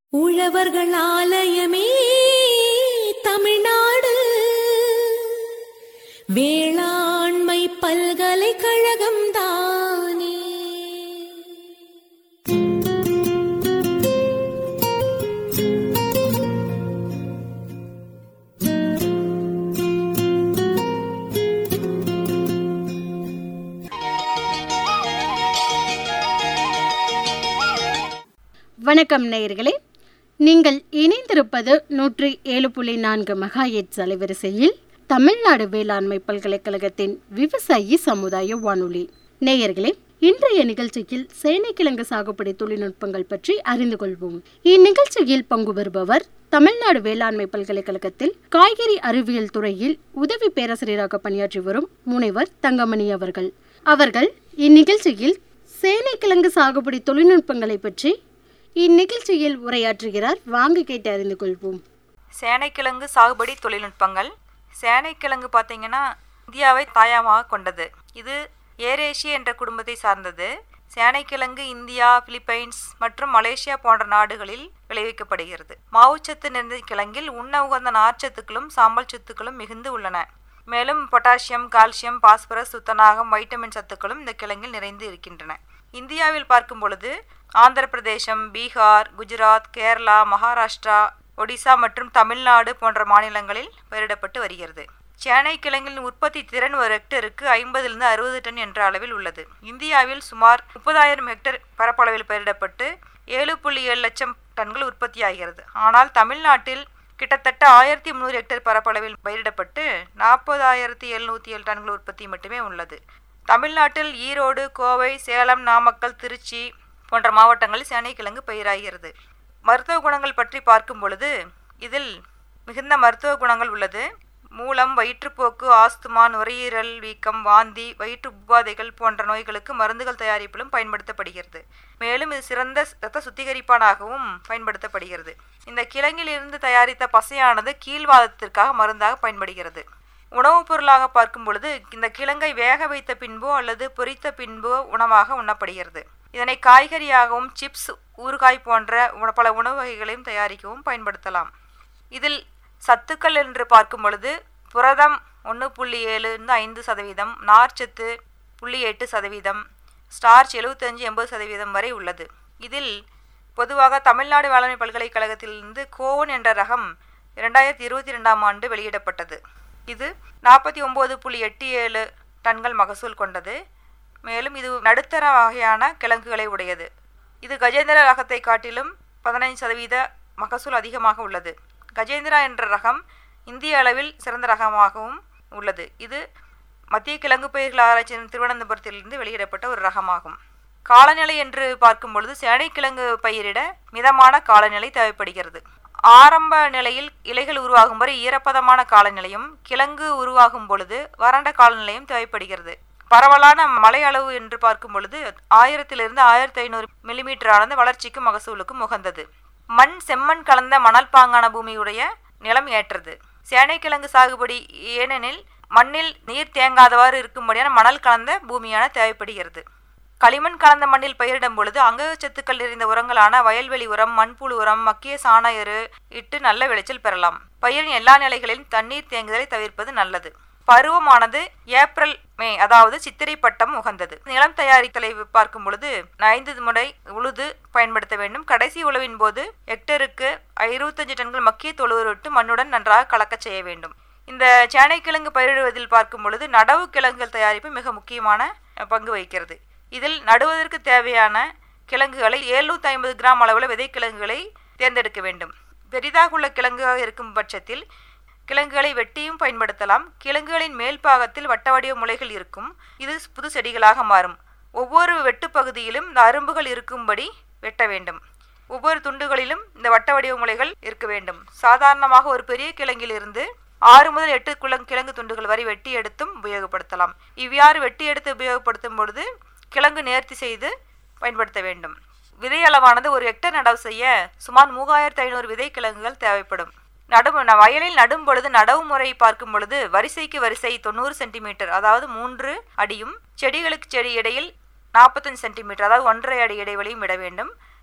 உழவர்கள் ஆலயமே தமிழ்நாடு வேளாண்மை பல்கலைக்கழகம் தானே. வணக்கம் நேயர்களே, நீங்கள் இணைந்திருப்பது 107.4 மெகாஹெர்ட்ஸ் அலைவரிசையில் தமிழ்நாடு வேளாண்மை பல்கலைக்கழகத்தின் விவசாயி சமுதாய வானொலி. நேயர்களே, இன்றைய நிகழ்ச்சியில் சேனைக்கிழங்கு சாகுபடி தொழில்நுட்பங்கள் பற்றி அறிந்து கொள்வோம். இந்நிகழ்ச்சியில் பங்கு பெறுபவர் தமிழ்நாடு வேளாண்மை பல்கலைக்கழகத்தில் காய்கறி அறிவியல் துறையில் உதவி பேராசிரியராக பணியாற்றி வரும் முனைவர் தங்கமணி அவர்கள். இந்நிகழ்ச்சியில் சேனைக்கிழங்கு சாகுபடி தொழில்நுட்பங்களை பற்றி இந்நிகழ்ச்சியில் உரையாற்றுகிறார். வாங்க கேட்டு அறிந்து கொள்வோம். சேனைக்கிழங்கு சாகுபடி தொழில்நுட்பங்கள். சேனைக்கிழங்கு பார்த்தீங்கன்னா இந்தியாவை தாயகமாக கொண்டது. இது ஏரேஷியா என்ற குடும்பத்தை சார்ந்தது. சேனைக்கிழங்கு இந்தியா, பிலிப்பைன்ஸ் மற்றும் மலேசியா போன்ற நாடுகளில் விளைவிக்கப்படுகிறது. மாவுச்சத்து நிறைந்த கிழங்கில் உண்ண உகந்த நார்ச்சத்துக்களும் சாம்பல் சத்துக்களும் மிகுந்து உள்ளன. மேலும் பொட்டாசியம், கால்சியம், பாஸ்பரஸ், துத்தநாகம், வைட்டமின் சத்துக்களும் இந்த கிழங்கில் நிறைந்து இருக்கின்றன. இந்தியாவில் பார்க்கும் பொழுது ஆந்திர பிரதேசம், பீகார், குஜராத், கேரளா, மகாராஷ்டிரா, ஒடிசா மற்றும் தமிழ்நாடு போன்ற மாநிலங்களில் பயிரிடப்பட்டு வருகிறது. சேனை கிழங்கின் உற்பத்தி திறன் ஒரு ஹெக்டருக்கு 50 to 60 டன் என்ற அளவில் உள்ளது. இந்தியாவில் சுமார் 30,000 ஹெக்டர் பரப்பளவில் பயிரிடப்பட்டு 7.7 லட்சம் டன்கள் உற்பத்தியாகிறது. ஆனால் தமிழ்நாட்டில் கிட்டத்தட்ட 1300 ஹெக்டர் பரப்பளவில் பயிரிடப்பட்டு 40,707 டன்கள் உற்பத்தி மட்டுமே உள்ளது. தமிழ்நாட்டில் ஈரோடு, கோவை, சேலம், நாமக்கல், திருச்சி போன்ற மாவட்டங்களில் சேனைக்கிழங்கு பயிராகிறது. மருத்துவ குணங்கள் பற்றி பார்க்கும் பொழுது இதில் மிகுந்த மருத்துவ குணங்கள் உள்ளது. மூலம், வயிற்றுப்போக்கு, ஆஸ்துமா, நுரையீரல் வீக்கம், வாந்தி, வயிற்று உபாதைகள் போன்ற நோய்களுக்கு மருந்துகள் தயாரிப்பிலும் பயன்படுத்தப்படுகிறது. மேலும் இது சிறந்த இரத்த சுத்திகரிப்பானாகவும் பயன்படுத்தப்படுகிறது. இந்த கிழங்கில் இருந்து தயாரித்த பசையானது கீழ்வாதத்திற்காக மருந்தாக பயன்படுகிறது. உணவுப் பொருளாக பார்க்கும் பொழுது இந்த கிழங்கை வேக வைத்த பின்போ அல்லது பொரித்த பின்போ உணவாக உண்ணப்படுகிறது. இதனை காய்கறியாகவும் சிப்ஸ், ஊறுகாய் போன்ற பல உணவு வகைகளையும் தயாரிக்கவும் பயன்படுத்தலாம். இதில் சத்துக்கள் என்று பார்க்கும் பொழுது புரதம் 1.7-5%, நார்ச்சத்து 0.8%, ஸ்டார்ச் 75-80% வரை உள்ளது. இதில் பொதுவாக தமிழ்நாடு வேளாண்மை பல்கலைக்கழகத்திலிருந்து கோவன் என்ற ரகம் 2022ஆம் ஆண்டு வெளியிடப்பட்டது. இது 49.87 டன்கள் மகசூல் கொண்டது. மேலும் இது நடுத்தர வகையான கிழங்குகளை உடையது. இது கஜேந்திரா ரகத்தை காட்டிலும் 15% மகசூல் அதிகமாக உள்ளது. கஜேந்திரா என்ற ரகம் இந்திய அளவில் சிறந்த ரகமாகவும் உள்ளது. இது மத்திய கிழங்கு பயிர்கள் ஆராய்ச்சி திருவனந்தபுரத்திலிருந்து வெளியிடப்பட்ட ஒரு ரகமாகும். காலநிலை என்று பார்க்கும் பொழுது சேனைக்கிழங்கு பயிரிட மிதமான காலநிலை தேவைப்படுகிறது. ஆரம்ப நிலையில் இலைகள் உருவாகும் வரை ஈரப்பதமான காலநிலையும், கிழங்கு உருவாகும் பொழுது வறண்ட காலநிலையும் தேவைப்படுகிறது. பரவலான மழை அளவு என்று பார்க்கும் பொழுது 1000 to 1500 மில்லிமீட்டர் ஆனது வளர்ச்சிக்கும் மகசூலுக்கும் உகந்தது. மண் செம்மண் கலந்த மணல் பாங்கான பூமியுடைய நிலம் ஏற்றது. சேனைக்கிழங்கு சாகுபடி ஏனெனில் மண்ணில் நீர் தேங்காதவாறு இருக்கும்படியான மணல் கலந்த பூமியான தேவைப்படுகிறது. களிமண் கலந்த மண்ணில் பயிரிடும் பொழுது அங்கச்சத்துக்கள் நிறைந்த உரங்களான வயல்வெளி உரம், மண்புழு உரம், மக்கிய சாண எரு இட்டு நல்ல விளைச்சல் பெறலாம். பயிரின் எல்லா நிலைகளிலும் தண்ணீர் தேங்குதலை தவிர்ப்பது நல்லது. பருவமானது ஏப்ரல், மே, அதாவது சித்திரை பட்டம் உகந்தது. நிலம் தயாரித்தலை பார்க்கும் பொழுது 5 முறை உழுது பயன்படுத்த வேண்டும். கடைசி உழவின் போது ஹெக்டருக்கு 25 டன்கள் மக்கிய தொழுவுரு விட்டு மண்ணுடன் நன்றாக கலக்க செய்ய வேண்டும். இந்த சேனைக்கிழங்கு பயிரிடுவதில் பார்க்கும் பொழுது நடவு கிழங்குகள் தயாரிப்பு மிக முக்கியமான பங்கு வகிக்கிறது. இதில் நடுவதற்கு தேவையான கிழங்குகளை 750 கிராம் அளவில் விதைக்கிழங்குகளை தேர்ந்தெடுக்க வேண்டும். பெரிதாக உள்ள கிழங்குகள் இருக்கும் பட்சத்தில் கிழங்குகளை வெட்டியும் பயன்படுத்தலாம். கிழங்குகளின் மேல் பாகத்தில் வட்ட வடிவ முளைகள் இருக்கும். இது புது செடிகளாக மாறும். ஒவ்வொரு வெட்டு பகுதியிலும் இந்த அரும்புகள் இருக்கும்படி வெட்ட வேண்டும். ஒவ்வொரு துண்டுகளிலும் இந்த வட்ட வடிவ முளைகள் இருக்க வேண்டும். சாதாரணமாக ஒரு பெரிய கிழங்கில் இருந்து 6 முதல் 8 கிழங்கு துண்டுகள் வரை வெட்டி எடுத்தும் உபயோகப்படுத்தலாம். இவ்வாறு வெட்டி எடுத்து உபயோகப்படுத்தும் பொழுது கிழங்கு நேர்த்தி செய்து பயன்படுத்த வேண்டும். விதை அளவானது ஒரு ஹெக்டர் நடவு செய்ய சுமார் 3500 விதை கிழங்குகள் தேவைப்படும். வயலில் நடும் பொழுது நடவு முறை பார்க்கும் பொழுது வரிசைக்கு வரிசை 90 சென்டிமீட்டர், அதாவது 3 அடியும், செடிகளுக்கு செடி இடையில் 45 சென்டிமீட்டர், அதாவது 1.5 அடி இடைவெளியும் விட வேண்டும்.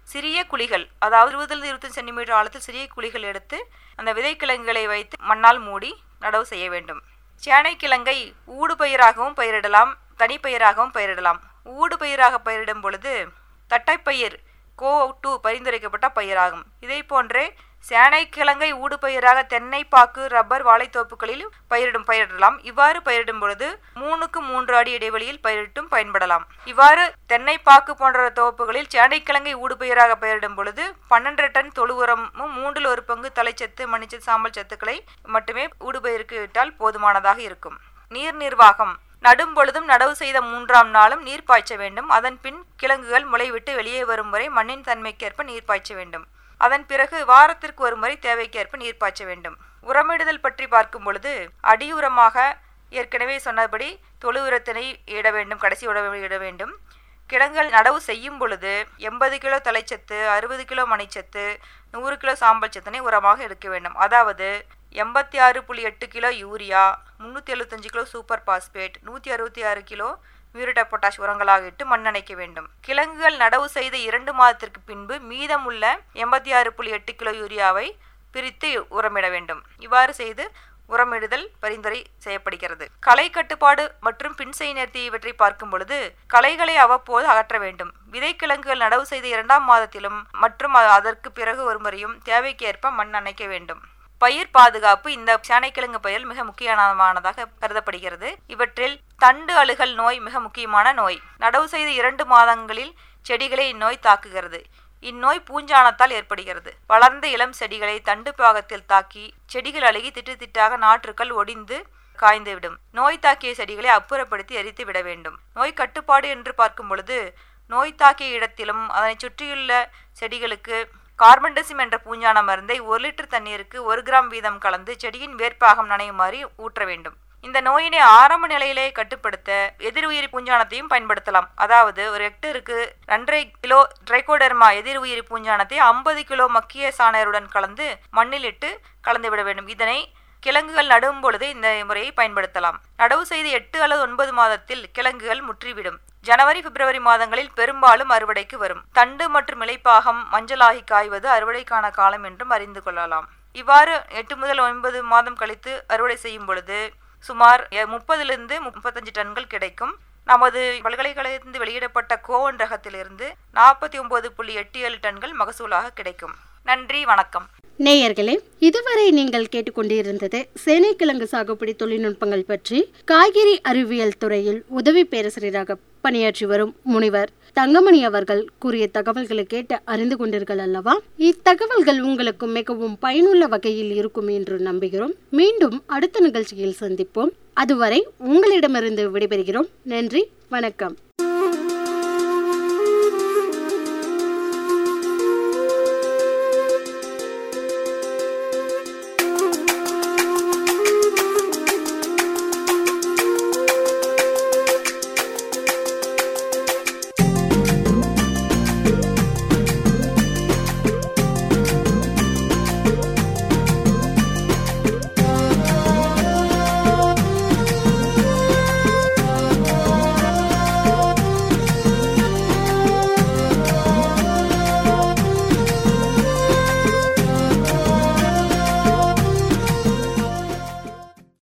சிறிய குழிகள், அதாவது 20-25 சென்டிமீட்டர் ஆழத்தில் சிறிய குழிகள் எடுத்து அந்த விதைக்கிழங்குகளை வைத்து மண்ணால் மூடி நடவு செய்ய வேண்டும். சேனைக்கிழங்கை ஊடு பயிராகவும் பயிரிடலாம், தனிப்பயிராகவும் பயிரிடலாம். ஊடு பயிராக பயிரிடும் பொழுது தட்டைப்பயிர் CO2 பரிந்துரைக்கப்பட்ட பயிராகும். இதை போன்றே சேனைக்கிழங்கை ஊடு பயிராக தென்னை, பாக்கு, ரப்பர், வாழைத்தோப்புகளில் பயிரிடலாம். இவ்வாறு பயிரிடும் பொழுது 3க்கு 3 அடி இடைவெளியில் பயிரிட்டும் பயன்படலாம். இவ்வாறு தென்னை, பாக்கு போன்ற தோப்புகளில் சேனைக்கிழங்கை ஊடு பயிராக பயிரிடும் பொழுது 12 டன் தொழு உரமும் 3 1 பங்கு தலைச்சத்து, மணிச்சத்து, சாம்பல் சத்துக்களை மட்டுமே ஊடுபயிருக்கு இட்டால் போதுமானதாக இருக்கும். நீர் நிர்வாகம். நடும் பொழுதும் நடவு செய்த 3ஆம் நாளும் நீர் பாய்ச்ச வேண்டும். அதன் பின் கிழங்குகள் முளைவிட்டு வெளியே வரும் வரை மண்ணின் தன்மைக்கேற்ப நீர் பாய்ச்ச வேண்டும். அதன் பிறகு வாரத்திற்கு ஒரு முறை தேவைக்கேற்ப நீர் பாய்ச்ச வேண்டும். உரமிடுதல் பற்றி பார்க்கும் பொழுது அடியுரமாக ஏற்கனவே சொன்னபடி தொழு உரத்தினை இட வேண்டும், கடைசி உரம் இட வேண்டும். கிழங்குகள் நடவு செய்யும் பொழுது 80 கிலோ தலைச்சத்து, 60 கிலோ மணிச்சத்து, 100 கிலோ சாம்பல் சத்தினை உரமாக எடுக்க வேண்டும். அதாவது 86.8 kilo urea, 375 kilo super phosphate, 166 kilo muriate of potash உரங்களாக இட்டு மண்ணணைக்க வேண்டும். கிழங்குகள் நடவு செய்த 2 மாதத்திற்கு பின்பு மீதமுள்ள 86.8 கிலோ யூரியாவை பிரித்து உரமிட வேண்டும். இவ்வாறு செய்து உரமிடுதல் பரிந்துரை செய்யப்படுகிறது. களை கட்டுப்பாடு மற்றும் பின்செய் நேர்த்தி இவற்றை பார்க்கும் பொழுது களைகளை அவ்வப்போது அகற்ற வேண்டும். விதைக்கிழங்குகள் நடவு செய்த 2ஆம் மாதத்திலும் மற்றும் அதற்கு பிறகு ஒரு முறையும் தேவைக்கேற்ப மண் அணைக்க வேண்டும். பயிர் பாதுகாப்பு இந்த சேனைக்கிழங்கு பயிர் மிக முக்கியமானதாக கருதப்படுகிறது. இவற்றில் தண்டு அழுகல் நோய் மிக முக்கியமான நோய். நடவு செய்த 2 மாதங்களில் செடிகளை இந்நோய் தாக்குகிறது. இந்நோய் பூஞ்சானத்தால் ஏற்படுகிறது. வளர்ந்த இளம் செடிகளை தண்டு பாகத்தில் தாக்கி செடிகள் அழுகி திட்டு திட்டாக நாற்றுக்கள் ஒடிந்து காய்ந்துவிடும். நோய் தாக்கிய செடிகளை அப்புறப்படுத்தி எரித்து விட வேண்டும். நோய் கட்டுப்பாடு என்று பார்க்கும் பொழுது நோய் தாக்கிய இடத்திலும் அதனை சுற்றியுள்ள செடிகளுக்கு கார்பன்டசிம் என்ற பூஞ்சான மருந்தை 1 லிட்டர் தண்ணீருக்கு 1 கிராம் வீதம் கலந்து செடியின் வேர்ப்பாகம் நனையுமாறு ஊற்ற வேண்டும். இந்த நோயினை ஆரம்ப நிலையிலே கட்டுப்படுத்த எதிர் உயிரி பூஞ்சானத்தையும் பயன்படுத்தலாம். அதாவது ஒரு ஹெக்டருக்கு 2.5 கிலோ ட்ரைகோடெர்மா எதிர் உயிரி பூஞ்சானத்தை 50 கிலோ மக்கிய சாணையருடன் கலந்து மண்ணில் இட்டு கலந்து விட வேண்டும். இதனை கிழங்குகள் நடும் பொழுது இந்த முறையை பயன்படுத்தலாம். நடவு செய்து 8 அல்லது 9 மாதத்தில் கிழங்குகள் முற்றிவிடும். ஜனவரி, பிப்ரவரி மாதங்களில் பெரும்பாலும் அறுவடைக்கு வரும். தண்டு மற்றும் இலைப்பாகம் மஞ்சளாகி காய்வது அறுவடைக்கான காலம் என்றும் அறிந்து கொள்ளலாம். இவ்வாறு 8 முதல் 9 மாதம் கழித்து அறுவடை செய்யும் பொழுது சுமார் 30 to 35 டன்கள் கிடைக்கும். நமது பல்கலைக்கழகத்திலிருந்து வெளியிடப்பட்ட கோவன் ரகத்திலிருந்து 49.87 டன்கள் மகசூலாக கிடைக்கும். நன்றி, வணக்கம். நேயர்களே, இதுவரை நீங்கள் கேட்டுக்கொண்டிருந்தது சேனைக்கிழங்கு சாகுபடி தொழில்நுட்பங்கள் பற்றி காய்கறி அறிவியல் துறையில் உதவி பேராசிரியராக பணியாற்றி வரும் முனிவர் தங்கமணி அவர்கள் கூறிய தகவல்களை கேட்டு அறிந்து கொண்டீர்கள் அல்லவா? இத்தகவல்கள் உங்களுக்கு மிகவும் பயனுள்ள வகையில் இருக்கும் என்று நம்புகிறோம். மீண்டும் அடுத்த நிகழ்ச்சியில் சந்திப்போம். அதுவரை உங்களிடமிருந்து விடைபெறுகிறோம். நன்றி, வணக்கம்.